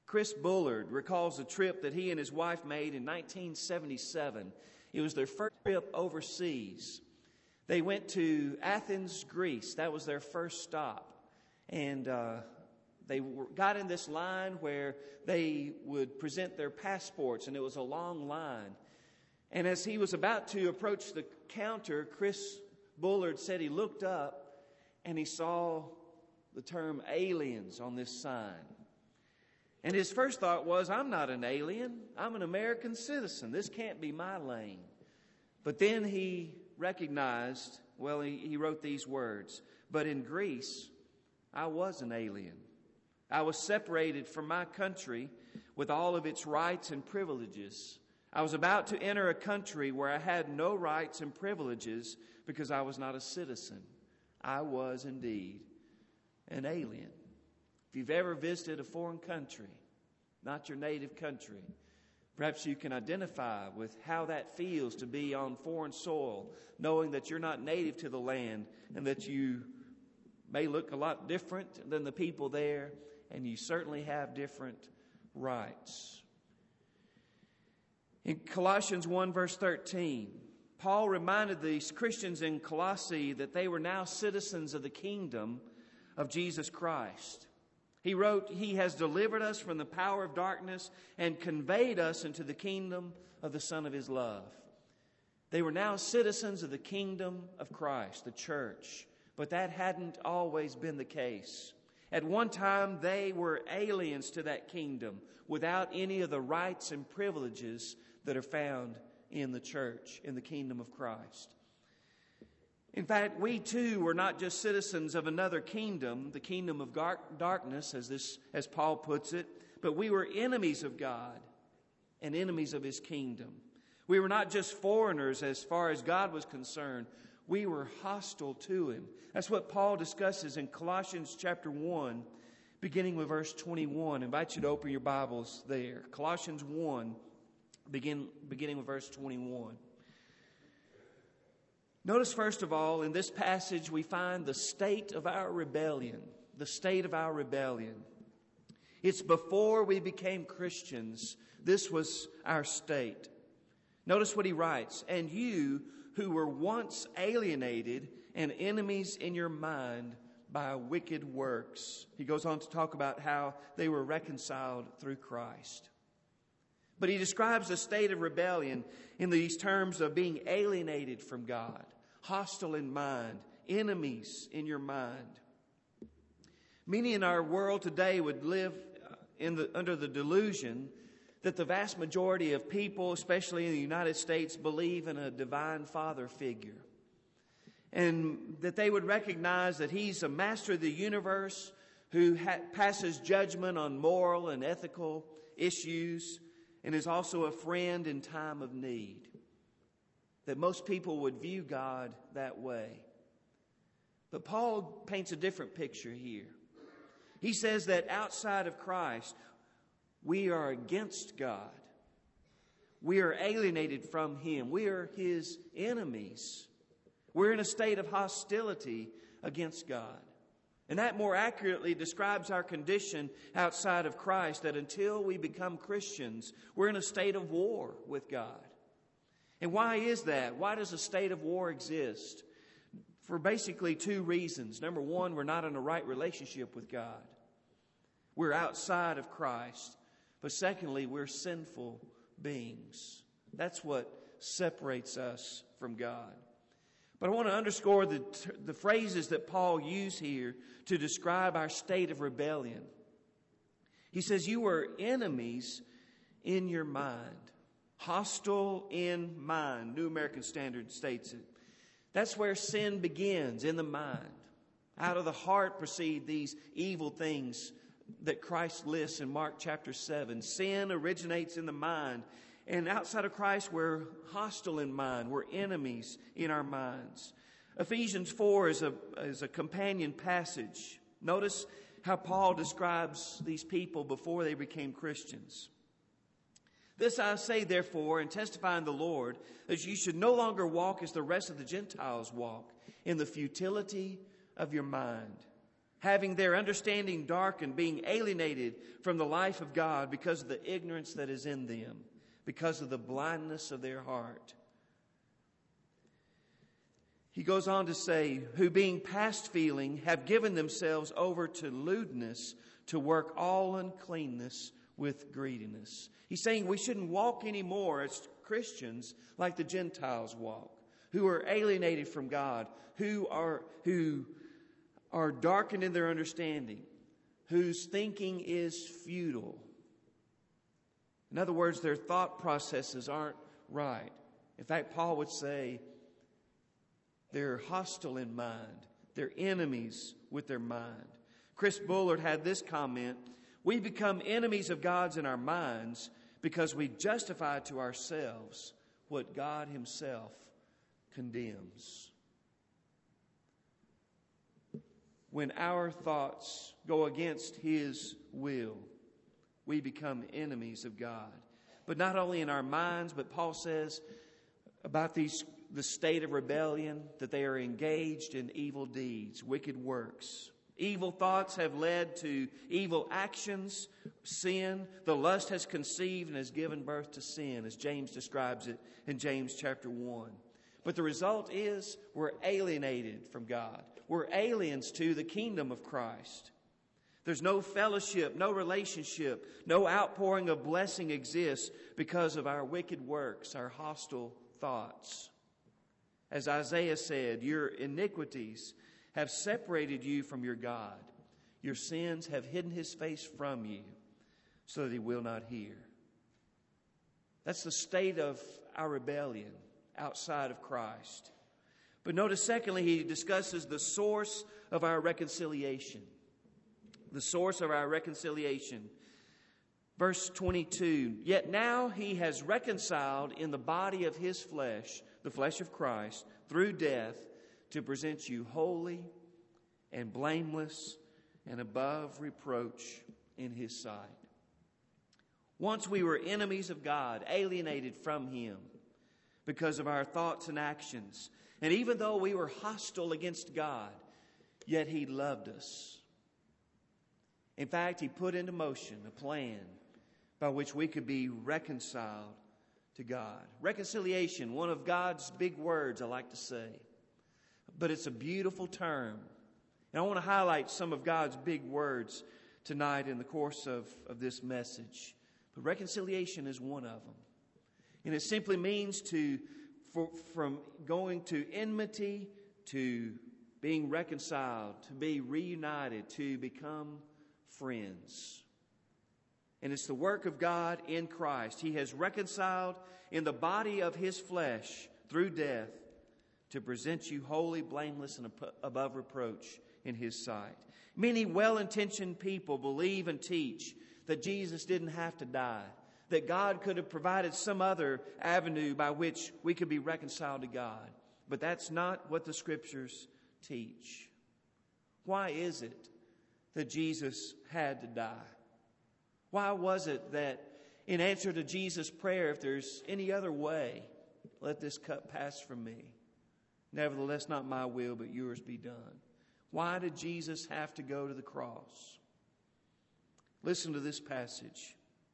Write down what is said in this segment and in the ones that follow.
Chris Bullard recalls a trip that he and his wife made in 1977. It was their first trip overseas. They went to Athens, Greece. That was their first stop. And they got in this line where they would present their passports, and it was a long line. And as he was about to approach the counter, Chris Bullard said he looked up and he saw the term aliens on this sign. And his first thought was, I'm not an alien. I'm an American citizen. This can't be my lane. But then he recognized, well, he wrote these words, but in Greece, I was an alien. I was separated from my country with all of its rights and privileges. I was about to enter a country where I had no rights and privileges because I was not a citizen. I was indeed an alien. If you've ever visited a foreign country, not your native country, perhaps you can identify with how that feels to be on foreign soil, knowing that you're not native to the land and that you may look a lot different than the people there, and you certainly have different rights. In Colossians 1 verse 13, Paul reminded these Christians in Colossae that they were now citizens of the kingdom of Jesus Christ. He wrote, He has delivered us from the power of darkness and conveyed us into the kingdom of the Son of His love. They were now citizens of the kingdom of Christ, the church. But that hadn't always been the case. At one time, they were aliens to that kingdom without any of the rights and privileges that are found in the church, in the kingdom of Christ. In fact, we too were not just citizens of another kingdom, the kingdom of darkness, as Paul puts it, but we were enemies of God and enemies of His kingdom. We were not just foreigners as far as God was concerned. We were hostile to Him. That's what Paul discusses in Colossians chapter 1, beginning with verse 21. I invite you to open your Bibles there. Colossians 1, beginning with verse 21. Notice, first of all, in this passage we find the state of our rebellion. The state of our rebellion. It's before we became Christians. This was our state. Notice what he writes. And you who were once alienated and enemies in your mind by wicked works. He goes on to talk about how they were reconciled through Christ. But he describes the state of rebellion in these terms of being alienated from God, hostile in mind, enemies in your mind. Many in our world today would live under the delusion that the vast majority of people, especially in the United States, believe in a divine father figure. And that they would recognize that He's a master of the universe who passes judgment on moral and ethical issues and is also a friend in time of need. That most people would view God that way. But Paul paints a different picture here. He says that outside of Christ, we are against God. We are alienated from Him. We are His enemies. We're in a state of hostility against God. And that more accurately describes our condition outside of Christ, that until we become Christians, we're in a state of war with God. And why is that? Why does a state of war exist? For basically two reasons. Number one, we're not in a right relationship with God. We're outside of Christ. But secondly, we're sinful beings. That's what separates us from God. But I want to underscore the phrases that Paul used here to describe our state of rebellion. He says, you were enemies in your mind. Hostile in mind. New American Standard states it. That's where sin begins, in the mind. Out of the heart proceed these evil things that Christ lists in Mark chapter 7. Sin originates in the mind. And outside of Christ, we're hostile in mind. We're enemies in our minds. Ephesians 4 is a companion passage. Notice how Paul describes these people before they became Christians. This I say, therefore, and testify in the Lord, that you should no longer walk as the rest of the Gentiles walk, in the futility of your mind. having their understanding darkened, being alienated from the life of God because of the ignorance that is in them, because of the blindness of their heart. He goes on to say, who being past feeling have given themselves over to lewdness, to work all uncleanness with greediness. He's saying we shouldn't walk anymore as Christians like the Gentiles walk, who are alienated from God, who are darkened in their understanding, whose thinking is futile. In other words, their thought processes aren't right. In fact, Paul would say they're hostile in mind. They're enemies with their mind. Chris Bullard had this comment, we become enemies of God's in our minds because we justify to ourselves what God Himself condemns. When our thoughts go against His will, we become enemies of God. But not only in our minds, but Paul says about the state of rebellion, that they are engaged in evil deeds, wicked works. Evil thoughts have led to evil actions, sin. The lust has conceived and has given birth to sin, as James describes it in James chapter 1. But the result is we're alienated from God. We're aliens to the kingdom of Christ. There's no fellowship, no relationship, no outpouring of blessing exists because of our wicked works, our hostile thoughts. As Isaiah said, your iniquities have separated you from your God. Your sins have hidden His face from you so that He will not hear. That's the state of our rebellion outside of Christ. But notice, secondly, he discusses the source of our reconciliation. The source of our reconciliation. Verse 22, yet now He has reconciled in the body of His flesh, the flesh of Christ, through death, to present you holy and blameless and above reproach in His sight. Once we were enemies of God, alienated from Him because of our thoughts and actions. And even though we were hostile against God, yet He loved us. In fact, He put into motion a plan by which we could be reconciled to God. Reconciliation, one of God's big words, I like to say. But it's a beautiful term. And I want to highlight some of God's big words tonight in the course of this message. But reconciliation is one of them. And it simply means from going to enmity to being reconciled, to be reunited, to become friends. And it's the work of God in Christ. He has reconciled in the body of His flesh through death to present you holy, blameless, and above reproach in His sight. Many well-intentioned people believe and teach that Jesus didn't have to die, that God could have provided some other avenue by which we could be reconciled to God. But that's not what the Scriptures teach. Why is it that Jesus had to die? Why was it that in answer to Jesus' prayer, if there's any other way, let this cup pass from me? Nevertheless, not my will, but yours be done. Why did Jesus have to go to the cross? Listen to this passage.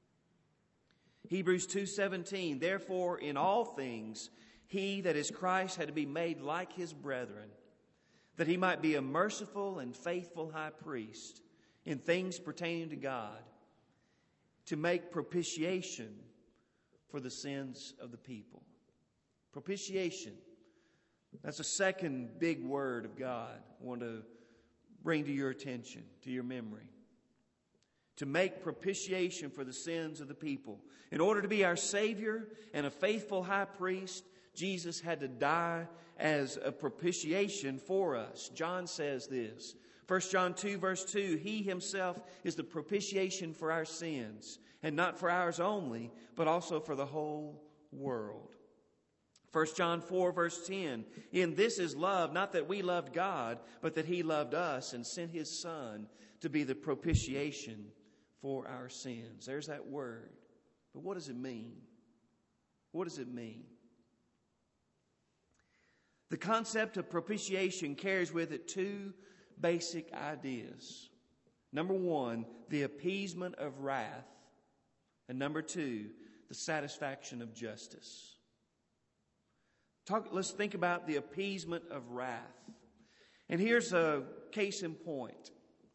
Hebrews 2:17, therefore in all things He that is Christ had to be made like His brethren, that He might be a merciful and faithful high priest in things pertaining to God, to make propitiation for the sins of the people. Propitiation. That's a second big word of God I want to bring to your attention, to your memory. To make propitiation for the sins of the people. In order to be our Savior and a faithful high priest, Jesus had to die as a propitiation for us. John says this. 1 John 2 verse 2, He Himself is the propitiation for our sins, and not for ours only, but also for the whole world. 1 John 4 verse 10, in this is love, not that we loved God, but that He loved us and sent His Son to be the propitiation for our sins. There's that word. But what does it mean? What does it mean? The concept of propitiation carries with it two basic ideas. Number one, the appeasement of wrath. And number two, the satisfaction of justice. Let's think about the appeasement of wrath. And here's a case in point.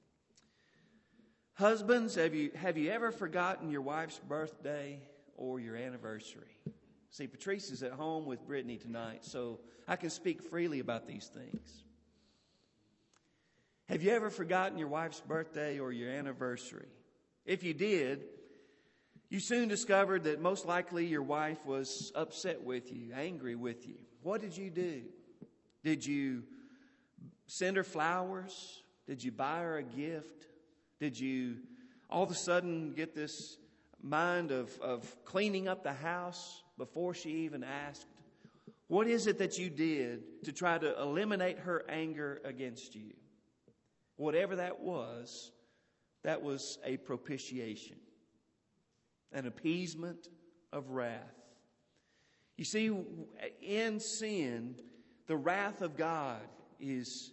Husbands, have you ever forgotten your wife's birthday or your anniversary? See, Patrice is at home with Brittany tonight, so I can speak freely about these things. Have you ever forgotten your wife's birthday or your anniversary? If you did, you soon discovered that most likely your wife was upset with you, angry with you. What did you do? Did you send her flowers? Did you buy her a gift? Did you all of a sudden get this mind of cleaning up the house before she even asked? What is it that you did to try to eliminate her anger against you? Whatever that was a propitiation, an appeasement of wrath. You see, in sin, the wrath of God is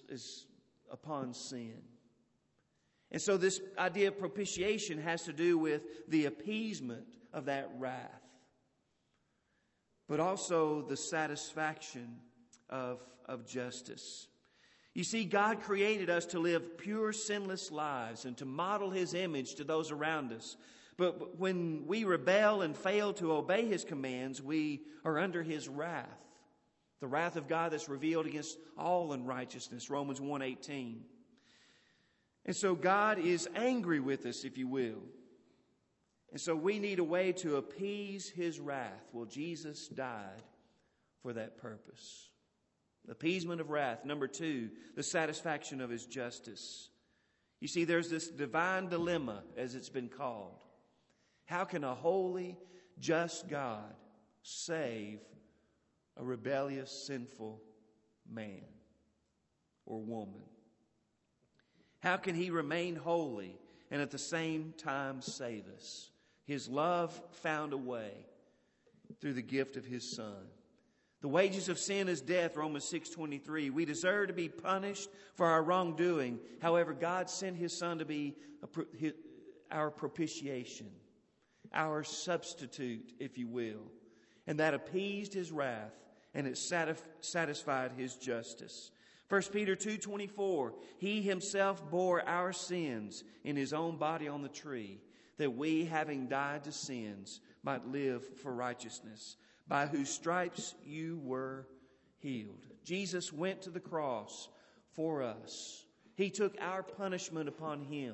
upon sin. And so this idea of propitiation has to do with the appeasement of that wrath, but also the satisfaction of justice. You see, God created us to live pure, sinless lives and to model His image to those around us. But when we rebel and fail to obey His commands, we are under His wrath. The wrath of God that's revealed against all unrighteousness, Romans 1:18. And so God is angry with us, if you will. And so we need a way to appease His wrath. Well, Jesus died for that purpose. Appeasement of wrath. Number two, the satisfaction of His justice. You see, there's this divine dilemma, as it's been called. How can a holy, just God save a rebellious, sinful man or woman? How can He remain holy and at the same time save us? His love found a way through the gift of His Son. The wages of sin is death, Romans 6:23. We deserve to be punished for our wrongdoing. However, God sent His Son to be our propitiation, our substitute, if you will. And that appeased His wrath, and it satisfied His justice. 1 Peter 2:24, He Himself bore our sins in His own body on the tree, that we, having died to sins, might live for righteousness, by whose stripes you were healed. Jesus went to the cross for us. He took our punishment upon Him.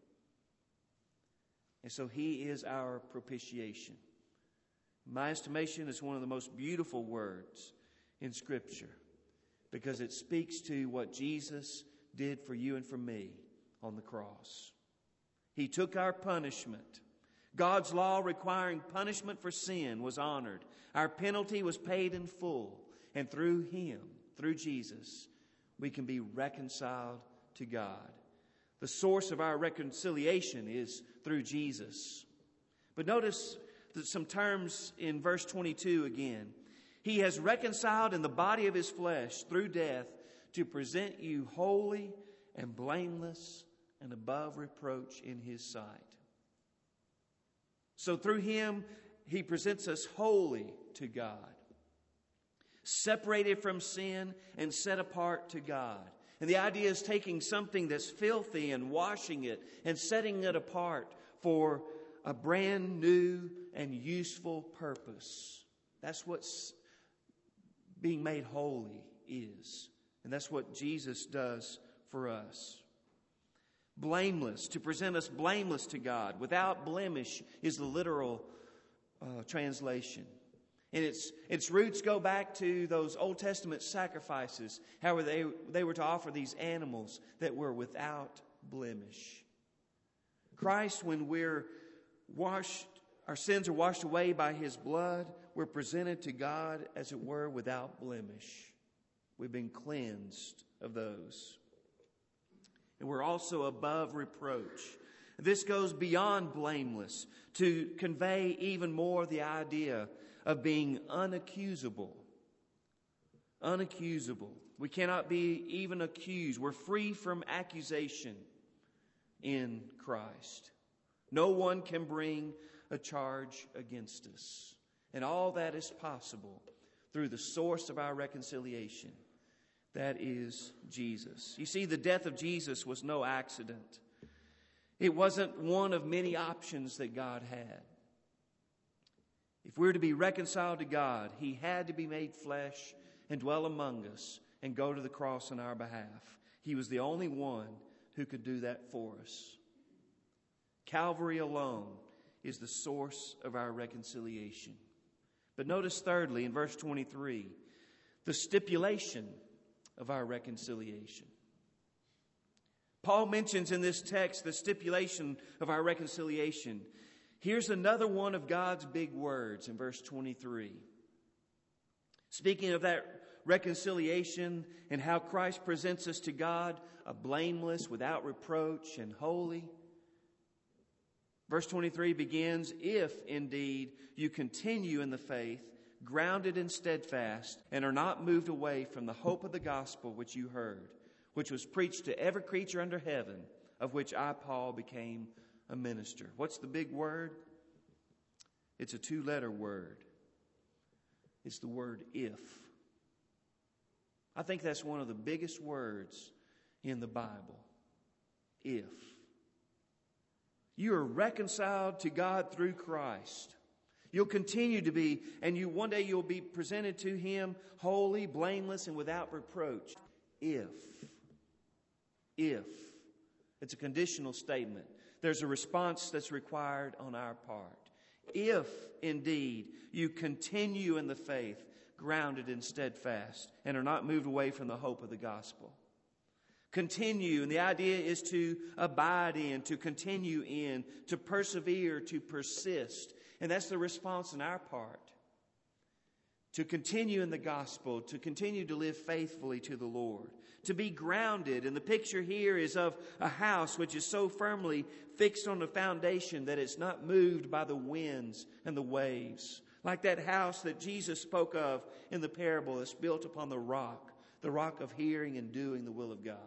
And so He is our propitiation. In my estimation, it's one of the most beautiful words in Scripture, because it speaks to what Jesus did for you and for me on the cross. He took our punishment. God's law requiring punishment for sin was honored. Our penalty was paid in full. And through Him, through Jesus, we can be reconciled to God. The source of our reconciliation is through Jesus. But notice that some terms in verse 22 again. He has reconciled in the body of His flesh through death to present you holy and blameless and above reproach in His sight. So through Him, He presents us holy to God, separated from sin and set apart to God. And the idea is taking something that's filthy and washing it and setting it apart for a brand new and useful purpose. That's what's being made holy is. And that's what Jesus does for us. Blameless, to present us blameless to God. Without blemish is the literal translation. And its roots go back to those Old Testament sacrifices, how they were to offer these animals that were without blemish. Christ, when we're washed, our sins are washed away by His blood, we're presented to God, as it were, without blemish. We've been cleansed of those. And we're also above reproach. This goes beyond blameless to convey even more the idea of being unaccusable. unaccusable. We cannot be even accused. We're free from accusation in Christ. No one can bring a charge against us. And all that is possible through the source of our reconciliation. That is Jesus. You see, the death of Jesus was no accident. It wasn't one of many options that God had. If we're to be reconciled to God, He had to be made flesh and dwell among us and go to the cross on our behalf. He was the only one who could do that for us. Calvary alone is the source of our reconciliation. But notice thirdly, in verse 23, the stipulation of our reconciliation. Paul mentions in this text the stipulation of our reconciliation. Here's another one of God's big words in verse 23. Speaking of that reconciliation and how Christ presents us to God, a blameless, without reproach, and holy. Verse 23 begins, if indeed you continue in the faith, grounded and steadfast, and are not moved away from the hope of the gospel which you heard, which was preached to every creature under heaven, of which I, Paul, became a minister. What's the big word? It's a 2-letter word. It's the word if. I think that's one of the biggest words in the Bible. If. You are reconciled to God through Christ. You'll continue to be, and one day you'll be presented to Him holy, blameless, and without reproach. If. It's a conditional statement. There's a response that's required on our part. If, indeed, you continue in the faith, grounded and steadfast, and are not moved away from the hope of the gospel. Continue, and the idea is to abide in, to continue in, to persevere, to persist. And that's the response on our part. To continue in the gospel, to continue to live faithfully to the Lord. To be grounded, and the picture here is of a house which is so firmly fixed on the foundation that it's not moved by the winds and the waves. Like that house that Jesus spoke of in the parable that's built upon the rock of hearing and doing the will of God.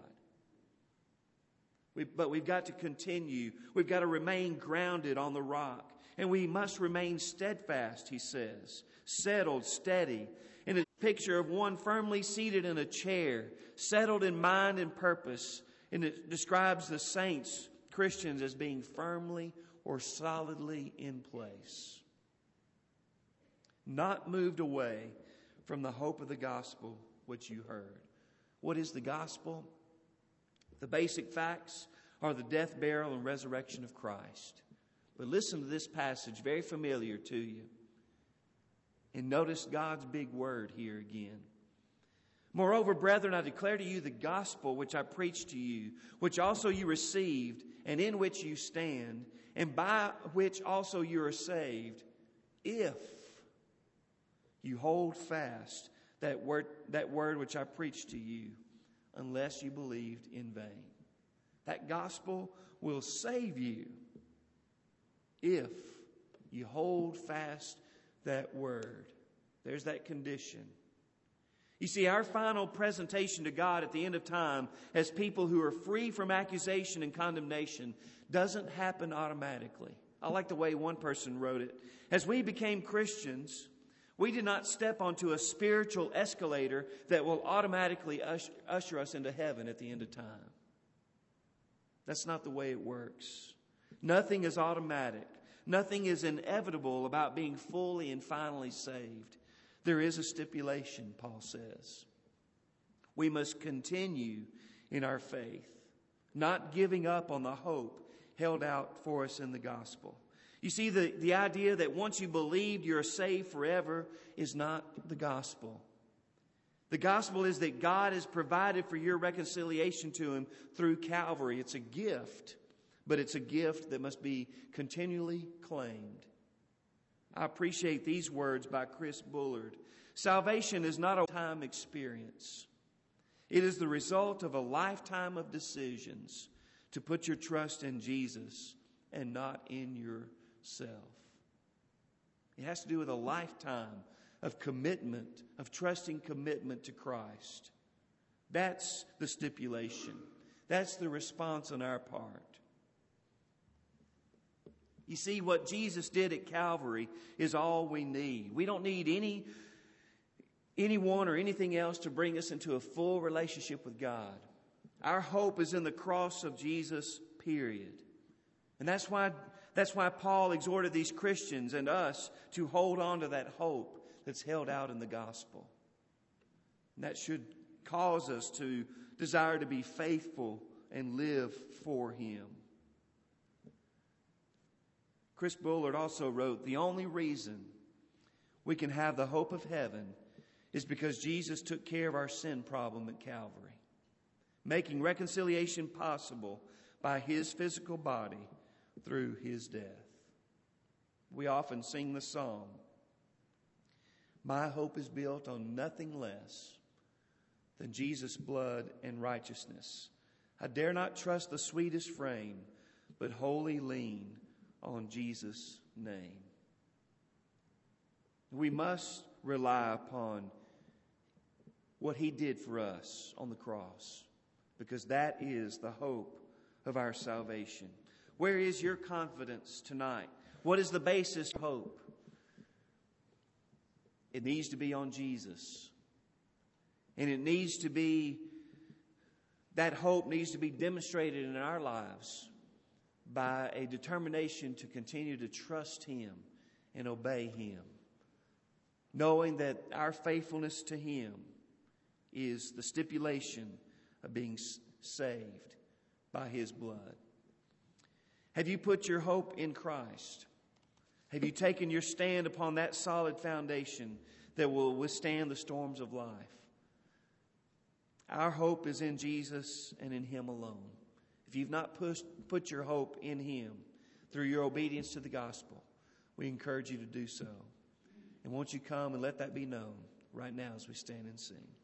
But we've got to continue. We've got to remain grounded on the rock. And we must remain steadfast, he says. Settled, steady. And it's a picture of one firmly seated in a chair, settled in mind and purpose. And it describes the saints, Christians, as being firmly or solidly in place. Not moved away from the hope of the gospel which you heard. What is the gospel? The basic facts are the death, burial, and resurrection of Christ. But listen to this passage, very familiar to you. And notice God's big word here again. Moreover, brethren, I declare to you the gospel which I preached to you, which also you received, and in which you stand, and by which also you are saved, if you hold fast that word which I preached to you, unless you believed in vain. That gospel will save you if you hold fast that word. There's that condition. You see, our final presentation to God at the end of time as people who are free from accusation and condemnation doesn't happen automatically. I like the way one person wrote it. As we became Christians, we did not step onto a spiritual escalator that will automatically usher us into heaven at the end of time. That's not the way it works. Nothing is automatic. Nothing is inevitable about being fully and finally saved. There is a stipulation, Paul says. We must continue in our faith, not giving up on the hope held out for us in the gospel. You see, the idea that once you believed you're saved forever is not the gospel. The gospel is that God has provided for your reconciliation to Him through Calvary. It's a gift, but it's a gift that must be continually claimed. I appreciate these words by Chris Bullard. Salvation is not a time experience. It is the result of a lifetime of decisions to put your trust in Jesus and not in yourself. It has to do with a lifetime of commitment, of trusting commitment to Christ. That's the stipulation. That's the response on our part. You see, what Jesus did at Calvary is all we need. We don't need anyone or anything else to bring us into a full relationship with God. Our hope is in the cross of Jesus, period. And that's why Paul exhorted these Christians and us to hold on to that hope that's held out in the gospel. And that should cause us to desire to be faithful and live for Him. Chris Bullard also wrote, the only reason we can have the hope of heaven is because Jesus took care of our sin problem at Calvary, making reconciliation possible by His physical body through His death. We often sing the song, my hope is built on nothing less than Jesus' blood and righteousness. I dare not trust the sweetest frame, but wholly lean on Jesus' name. We must rely upon what He did for us on the cross, because that is the hope of our salvation. Where is your confidence tonight? What is the basis of hope? It needs to be on Jesus. And that hope needs to be demonstrated in our lives by a determination to continue to trust Him and obey Him, knowing that our faithfulness to Him is the stipulation of being saved by His blood. Have you put your hope in Christ? Have you taken your stand upon that solid foundation that will withstand the storms of life? Our hope is in Jesus and in Him alone. If you've not put your hope in Him through your obedience to the gospel, we encourage you to do so. And won't you come and let that be known right now as we stand and sing.